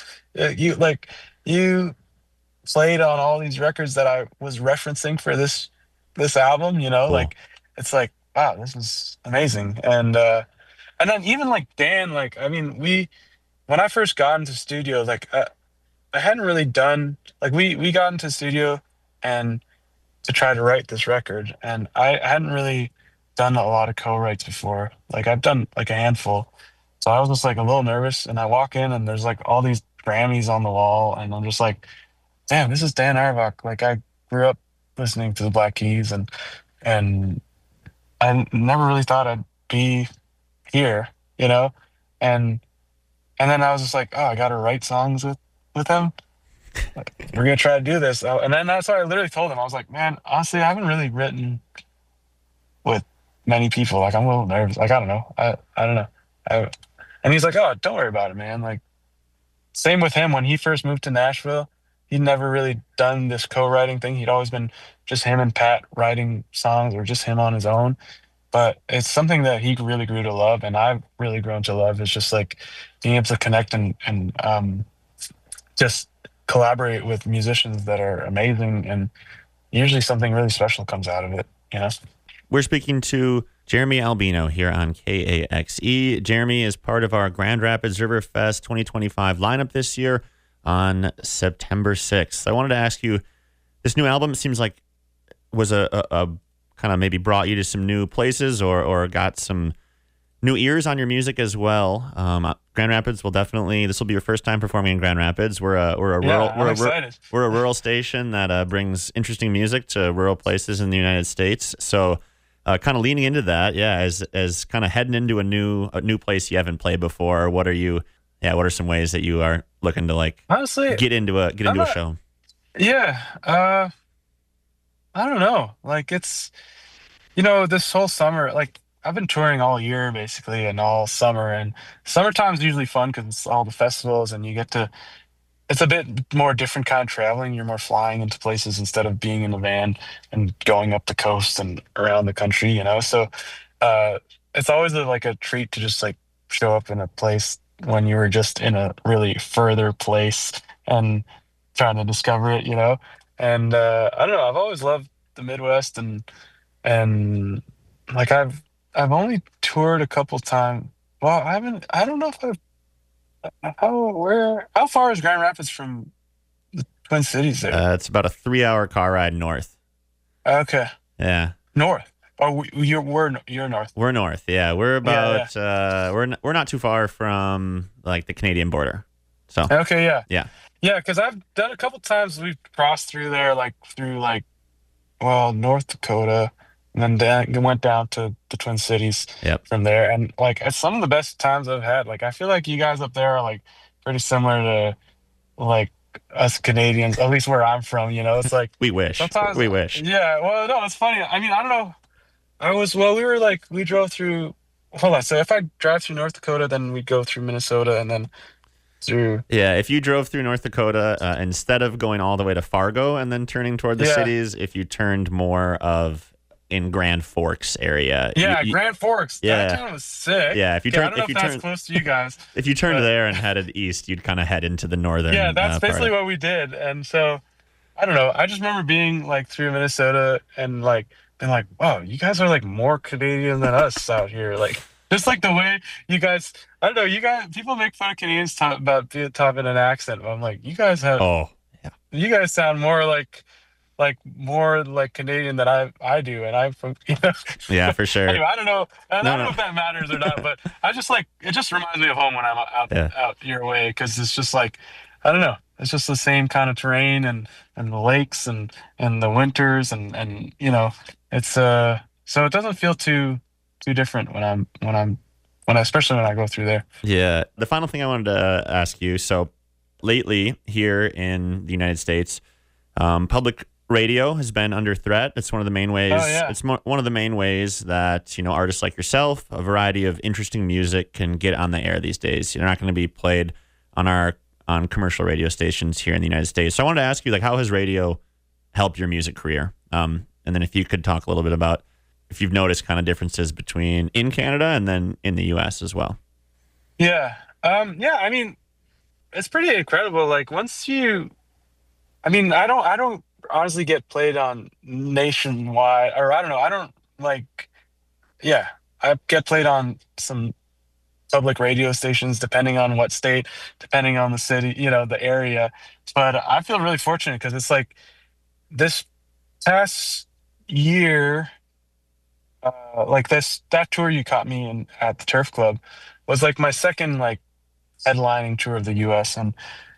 You played on all these records that I was referencing for this album, Cool. like, it's like, wow, this is amazing. And then even like Dan, like, I mean, when I first got into studio, like, I hadn't really done, like, we got into studio and to try to write this record, and I hadn't really done a lot of co-writes before. Like, I've done like a handful. So I was just like a little nervous, and I walk in and there's like all these Grammys on the wall, and I'm just like, damn, this is Dan Auerbach. Like, I grew up listening to the Black Keys, and I never really thought I'd be here, and then I was just like, oh, I got to write songs with him. Like, we're gonna try to do this. And then that's what I literally told him. I was like, man, honestly, I haven't really written with many people. Like, I'm a little nervous. Like, I don't know. I don't know. And he's like, oh, don't worry about it, man. Like, same with him when he first moved to Nashville. He'd never really done this co-writing thing. He'd always been just him and Pat writing songs, or just him on his own. But it's something that he really grew to love, and I've really grown to love. It's just like being able to connect and just collaborate with musicians that are amazing, and usually something really special comes out of it. We're speaking to Jeremy Albino here on KAXE. Jeremy is part of our Grand Rapids Riverfest 2025 lineup this year on September 6th. I wanted to ask you, this new album, it seems like, was a kind of maybe brought you to some new places or got some new ears on your music as well. Grand Rapids will definitely, this will be your first time performing in Grand Rapids. We're a rural station that brings interesting music to rural places in the United States. So kind of leaning into that, as kind of heading into a new place you haven't played before. What are some ways that you are looking to, like, honestly get into a show? Yeah, I don't know. Like, it's, this whole summer, like, I've been touring all year basically and all summer, and summertime's usually fun because it's all the festivals and it's a bit more different kind of traveling. You're more flying into places instead of being in a van and going up the coast and around the country, So it's always like a treat to just like show up in a place when you were just in a really further place and trying to discover it, And I don't know, I've always loved the Midwest, and like I've only toured a couple times. Well, I don't know if how far is Grand Rapids from the Twin Cities there? It's about a 3-hour car ride north. Okay. Yeah. North. Oh, you're north. We're north. Yeah. We're about, we're not too far from like the Canadian border. So. Okay. Yeah. Yeah. Yeah. Cause I've done a couple times. We've crossed through there, North Dakota, and then went down to the Twin Cities from there. And like, it's some of the best times I've had. Like, I feel like you guys up there are like pretty similar to like us Canadians, at least where I'm from, It's like, we wish. Sometimes we wish. Yeah. Well, no, it's funny. I mean, I don't know. We drove through, hold on. So if I drive through North Dakota, then we go through Minnesota and then through. Yeah. If you drove through North Dakota, instead of going all the way to Fargo and then turning toward the cities, if you turned more of in Grand Forks area. Yeah, Grand Forks. Yeah. That town was sick. Yeah, if you turn, I don't know if that's close to you guys. If you turned there and headed east, you'd kind of head into the northern. Yeah, that's basically what we did. And so, I don't know. I just remember being like through Minnesota and like being like, wow, you guys are like more Canadian than us out here. Like, just like the way you guys, I don't know, people make fun of Canadians about talking an accent. But I'm like, you guys you guys sound more like Canadian than I do, and I'm from, Yeah, for sure. Anyway, I don't know if that matters or not, but I just like, it just reminds me of home when I'm out your way, because it's just like, I don't know, it's just the same kind of terrain and the lakes and the winters and it's so it doesn't feel too different especially when I go through there. Yeah. The final thing I wanted to ask you, so lately here in the United States, public radio has been under threat. It's one of the main ways. Oh, yeah. It's one of the main ways that artists like yourself, a variety of interesting music, can get on the air these days. You're not going to be played on commercial radio stations here in the United States. So I wanted to ask you, like, how has radio helped your music career? And And then if you could talk a little bit about if you've noticed kind of differences between in Canada and then in the US as well. Yeah. I mean, it's pretty incredible. Like once you, I mean, I don't honestly get played on nationwide, or I don't know. I don't like, yeah, I get played on some public radio stations, depending on what state, depending on the city, the area. But I feel really fortunate because it's like this past year, like that tour you caught me in at the Turf Club was like my second like headlining tour of the U.S. and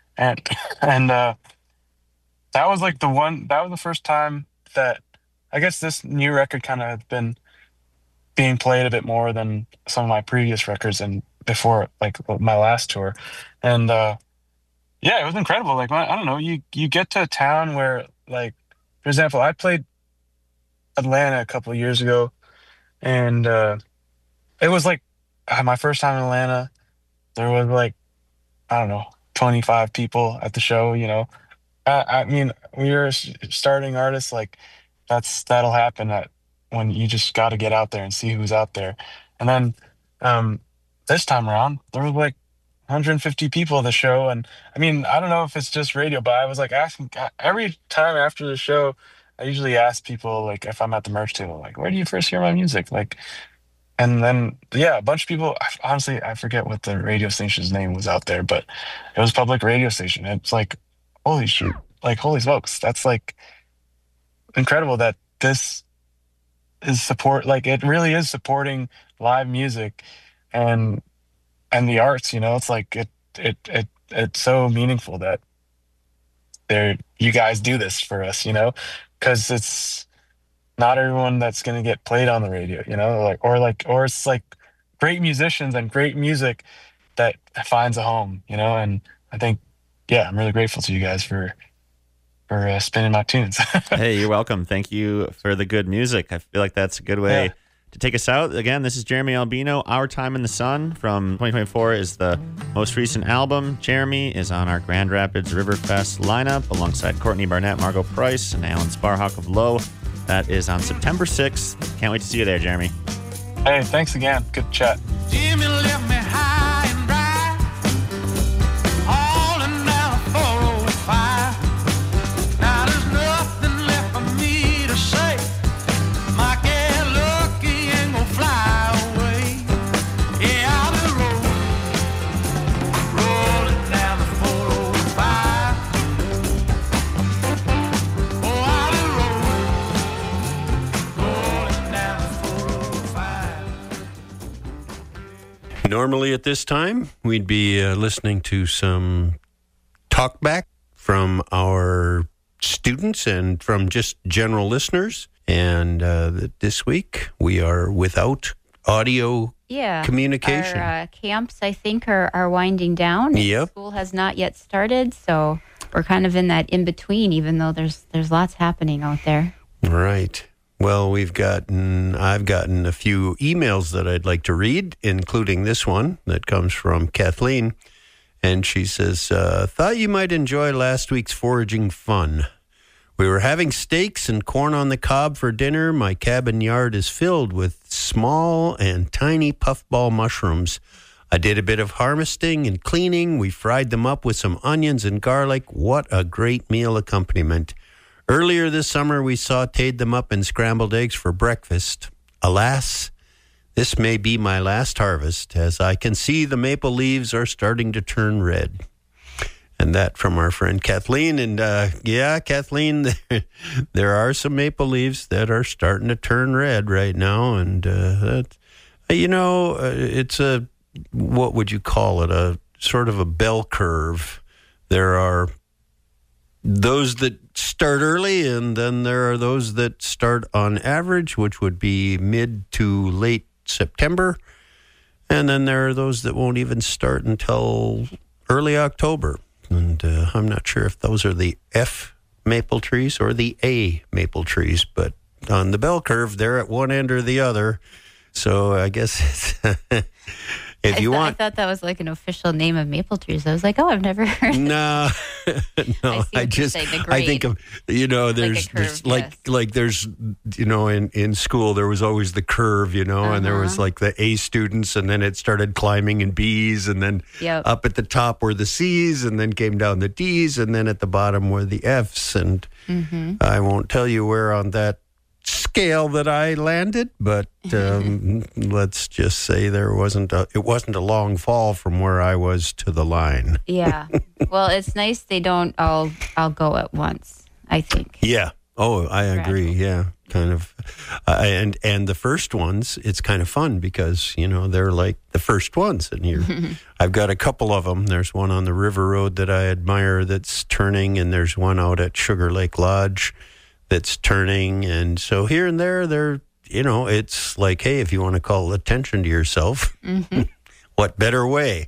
that was like that was the first time that I guess this new record kind of has been being played a bit more than some of my previous records and before like my last tour. And yeah, it was incredible. Like I don't know, you get to a town where, like, for example, I played Atlanta a couple of years ago, and it was like my first time in Atlanta. There was like, I don't know, 25 people at the show. I mean, we were starting artists. Like that'll happen when you just got to get out there and see who's out there. And then this time around, there was like 150 people at the show. And I mean, I don't know if it's just radio, but I was like asking every time after the show, I usually ask people, like, if I'm at the merch table, like, where do you first hear my music? Like, and then, yeah, a bunch of people, honestly, I forget what the radio station's name was out there, but it was a public radio station. It's like, holy shit, like, holy smokes. That's like incredible that this is like, it really is supporting live music and the arts, it's like, it's so meaningful that you guys do this for us, because it's not everyone that's going to get played on the radio, or it's like great musicians and great music that finds a home, and I think, yeah, I'm really grateful to you guys for spinning my tunes. Hey, you're welcome. Thank you for the good music. I feel like that's a good way to take us out. Again, this is Jeremy Albino. Our Time in the Sun from 2024 is the most recent album. Jeremy is on our Grand Rapids Riverfest lineup alongside Courtney Barnett, Margot Price, and Alan Sparhawk of Low. That is on September 6th. Can't wait to see you there, Jeremy. Hey, thanks again. Good chat. Jimmy left me high and dry, all in down 405. Now there's nothing left for me to say. My get lucky and go fly away. Yeah, I'll be rolling down the 405. Oh, I'll be rolling down the 405. Normally at this time, we'd be listening to some talkback from our students and from just general listeners. And this week, we are without audio communication. Our camps, I think, are winding down. Yep. School has not yet started, so we're kind of in that in-between, even though there's lots happening out there. Right. Well, I've gotten a few emails that I'd like to read, including this one that comes from Kathleen. And she says, thought you might enjoy last week's foraging fun. We were having steaks and corn on the cob for dinner. My cabin yard is filled with small and tiny puffball mushrooms. I did a bit of harvesting and cleaning. We fried them up with some onions and garlic. What a great meal accompaniment. Earlier this summer, we sautéed them up in scrambled eggs for breakfast. Alas, this may be my last harvest, as I can see the maple leaves are starting to turn red. And that from our friend Kathleen. And yeah, Kathleen, there are some maple leaves that are starting to turn red right now. And, it's what would you call it? A sort of a bell curve. There are those that start early, and then there are those that start on average, which would be mid to late September. And then there are those that won't even start until early October. And I'm not sure if those are the F maple trees or the A maple trees, but on the bell curve, they're at one end or the other. So I guess it's If you I want, thought that was like an official name of maple trees. I was like, oh, I've never heard. no, no. I just I think of there's curve, like there's in school there was always the curve, and there was like the A students, and then it started climbing in B's, and then up at the top were the C's, and then came down the D's, and then at the bottom were the F's, and I won't tell you where on that scale that I landed, but let's just say it wasn't a long fall from where I was to the line. Yeah. Well, it's nice they don't all go at once, I think. Yeah. Oh, I agree. Yeah. Kind of. And the first ones, it's kind of fun because, they're like the first ones. And I've got a couple of them. There's one on the River Road that I admire that's turning, and there's one out at Sugar Lake Lodge that's turning. And so here and there, it's like, hey, if you want to call attention to yourself, what better way?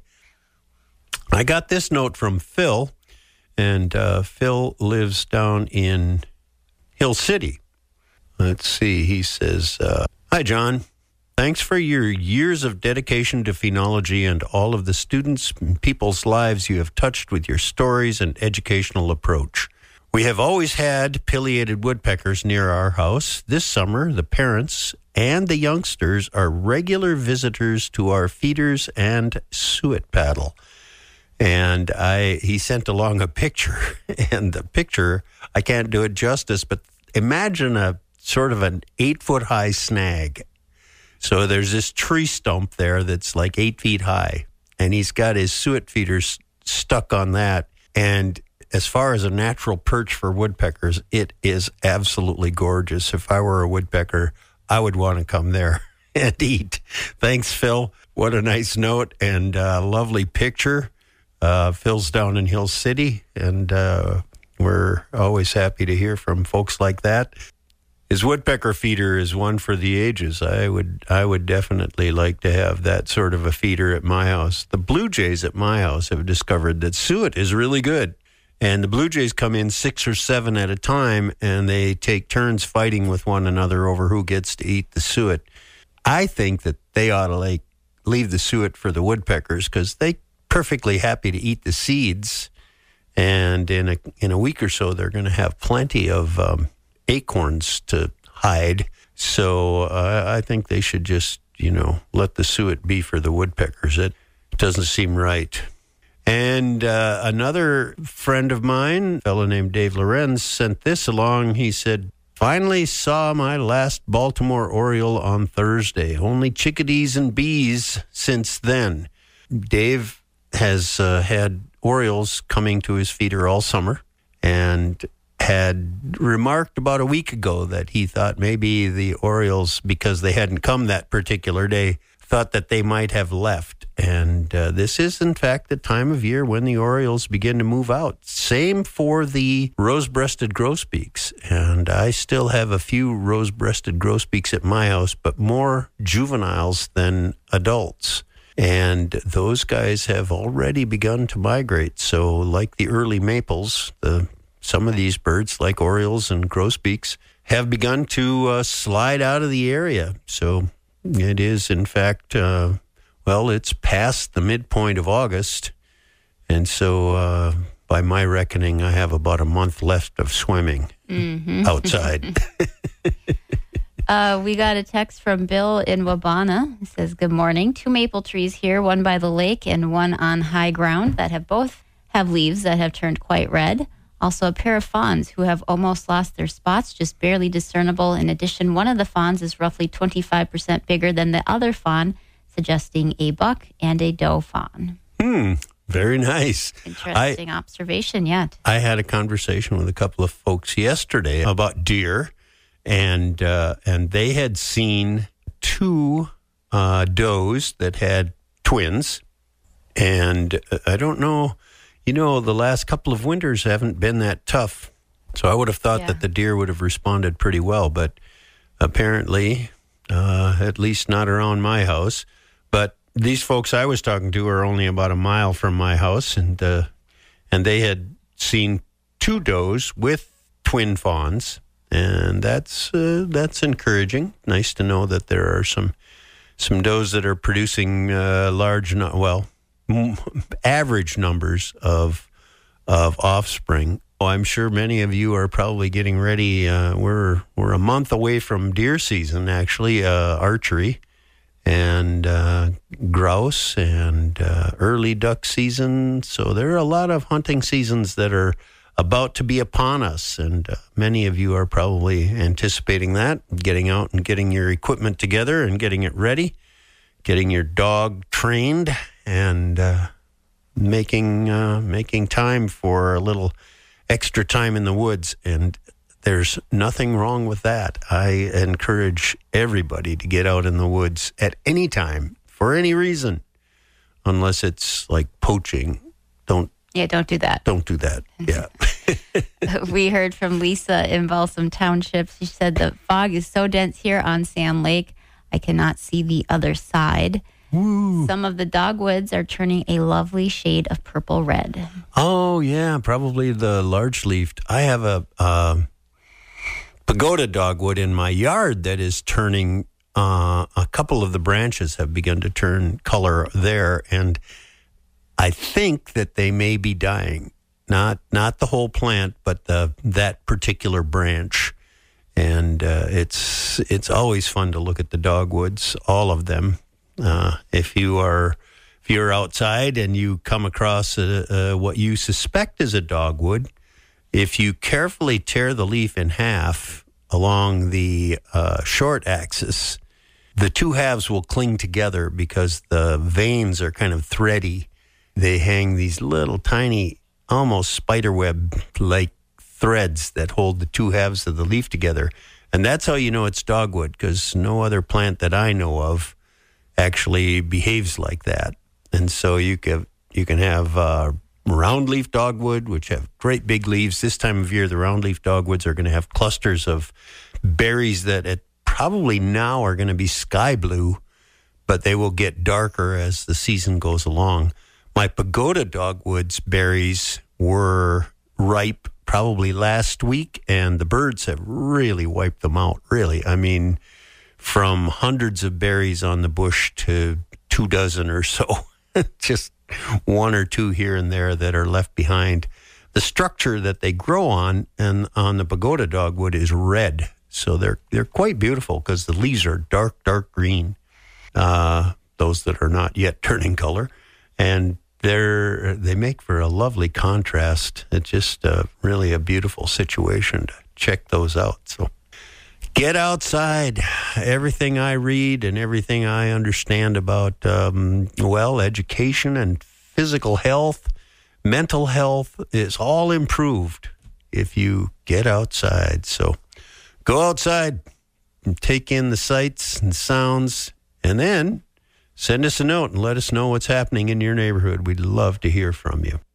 I got this note from Phil, and Phil lives down in Hill City. Let's see. He says, hi, John. Thanks for your years of dedication to phenology and all of the students and people's lives you have touched with your stories and educational approach. We have always had pileated woodpeckers near our house. This summer, the parents and the youngsters are regular visitors to our feeders and suet paddle. And he sent along a picture, and the picture, I can't do it justice, but imagine a sort of an 8-foot-high snag. So there's this tree stump there that's like 8 feet high, and he's got his suet feeders stuck on that. And as far as a natural perch for woodpeckers, it is absolutely gorgeous. If I were a woodpecker, I would want to come there and eat. Thanks, Phil. What a nice note and lovely picture. Phil's down in Hill City, and we're always happy to hear from folks like that. His woodpecker feeder is one for the ages. I would definitely like to have that sort of a feeder at my house. The blue jays at my house have discovered that suet is really good. And the blue jays come in 6 or 7 at a time, and they take turns fighting with one another over who gets to eat the suet. I think that they ought to leave the suet for the woodpeckers because they perfectly happy to eat the seeds. And in a week or so, they're going to have plenty of acorns to hide. So I think they should just, let the suet be for the woodpeckers. It doesn't seem right. And another friend of mine, a fellow named Dave Lorenz, sent this along. He said, finally saw my last Baltimore Oriole on Thursday. Only chickadees and bees since then. Dave has had orioles coming to his feeder all summer and had remarked about a week ago that he thought maybe the orioles, because they hadn't come that particular day, thought that they might have left. And this is, in fact, the time of year when the orioles begin to move out. Same for the rose-breasted grosbeaks. And I still have a few rose-breasted grosbeaks at my house, but more juveniles than adults. And those guys have already begun to migrate. So like the early maples, some of these birds, like orioles and grosbeaks, have begun to slide out of the area. So it is, in fact, it's past the midpoint of August. And so by my reckoning, I have about a month left of swimming outside. We got a text from Bill in Wabana. It says, good morning. 2 maple trees here, one by the lake and one on high ground that both have leaves that have turned quite red. Also a pair of fawns who have almost lost their spots, just barely discernible. In addition, one of the fawns is roughly 25% bigger than the other fawn, suggesting a buck and a doe fawn. Very nice. Interesting observation yet. I had a conversation with a couple of folks yesterday about deer, and they had seen 2 does that had twins. And I don't know, the last couple of winters haven't been that tough. So I would have thought that the deer would have responded pretty well, but apparently, at least not around my house. But these folks I was talking to are only about a mile from my house, and they had seen 2 does with twin fawns, and that's encouraging. Nice to know that there are some some does that are producing average numbers of offspring. Oh, I'm sure many of you are probably getting ready. We're a month away from deer season, actually, archery and grouse and early duck season. So there are a lot of hunting seasons that are about to be upon us, and many of you are probably anticipating that, getting out and getting your equipment together and getting it ready, getting your dog trained, and making time for a little extra time in the woods. And there's nothing wrong with that. I encourage everybody to get out in the woods at any time for any reason, unless it's like poaching. Don't do that. Don't do that. Yeah. We heard from Lisa in Balsam Township. She said the fog is so dense here on Sand Lake, I cannot see the other side. Ooh. Some of the dogwoods are turning a lovely shade of purple red. Oh, yeah, probably the large-leafed. I have a pagoda dogwood in my yard that is turning, a couple of the branches have begun to turn color there, and I think that they may be dying. Not the whole plant, but that particular branch. And it's always fun to look at the dogwoods, all of them. If you're outside and you come across what you suspect is a dogwood, if you carefully tear the leaf in half along the short axis, the two halves will cling together because the veins are kind of thready. They hang these little tiny, almost spiderweb-like threads that hold the two halves of the leaf together. And that's how you know it's dogwood, because no other plant that I know of actually behaves like that. And so you can have round-leaf dogwood, which have great big leaves. This time of year, the round-leaf dogwoods are going to have clusters of berries that probably now are going to be sky blue, but they will get darker as the season goes along. My pagoda dogwoods berries were ripe probably last week, and the birds have really wiped them out, really. I mean, from hundreds of berries on the bush to 24 or so, just one or two here and there that are left behind. The structure that they grow on and on the pagoda dogwood is red, so they're quite beautiful because the leaves are dark green, those that are not yet turning color, and they make for a lovely contrast. It's just really a beautiful situation to check those out. So get outside. Everything I read and everything I understand about, education and physical health, mental health is all improved if you get outside. So go outside and take in the sights and sounds, and then send us a note and let us know what's happening in your neighborhood. We'd love to hear from you.